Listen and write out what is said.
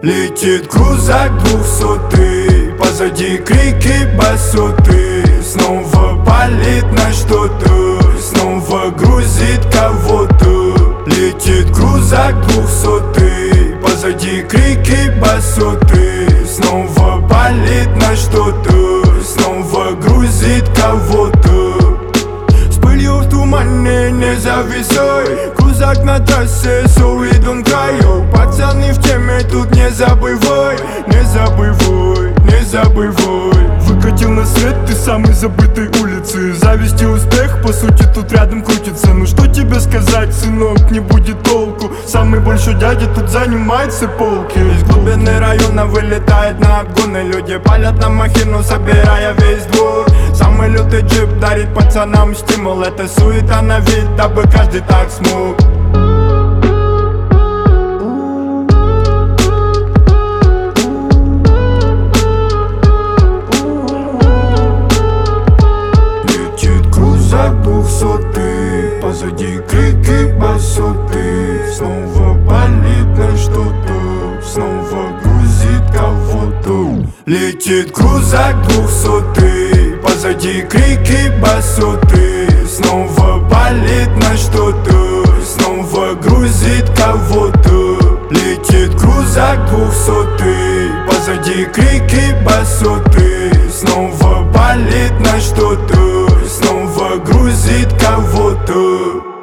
Летит крузак 200, позади крики басоты. Снова палит на что-то, снова грузит кого-то. Летит крузак 200, позади крики басоты. Снова палит на что-то, снова грузит кого-то. С пылью в тумане не зависай, крузак на трассе, so we don't cry. Пацаны в теме, тут не забывай, не забывай, не забывай. Выкатил на свет ты самой забытой улицы. Зависть и успех, по сути, тут рядом крутится. Ну что тебе сказать, сынок, не будет толку. Самый большой дядя тут занимает все полки. Из глубины района вылетает на обгоны. Люди палят на махину, собирая весь двор. Самый лютый джип дарит пацанам стимул. Это суета на вид, дабы каждый так смог. Позади крики басоты. Снова палит на что-то, снова грузит кого-то. Летит крузак 200, позади крики басоты. Снова палит на что-то, снова грузит кого-то. Летит крузак 200, позади крики басоты. Снова палит на что-то, снова грузит кого-то.